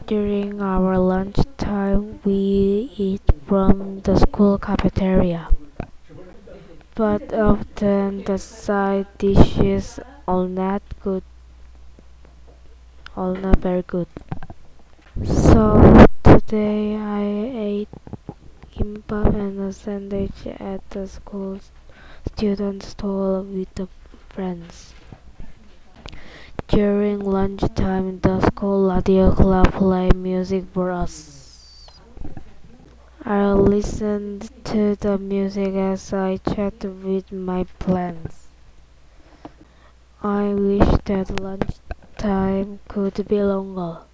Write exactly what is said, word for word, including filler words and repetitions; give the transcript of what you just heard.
During our lunchtime, we eat from the school cafeteria, but often the side dishes are not good, are not very good. So today I ate kimbap and a sandwich at the school student store with the friends. During lunchtime, the school radio club played music for us. I listened to the music as I chatted with my plans. I wish that lunchtime could be longer.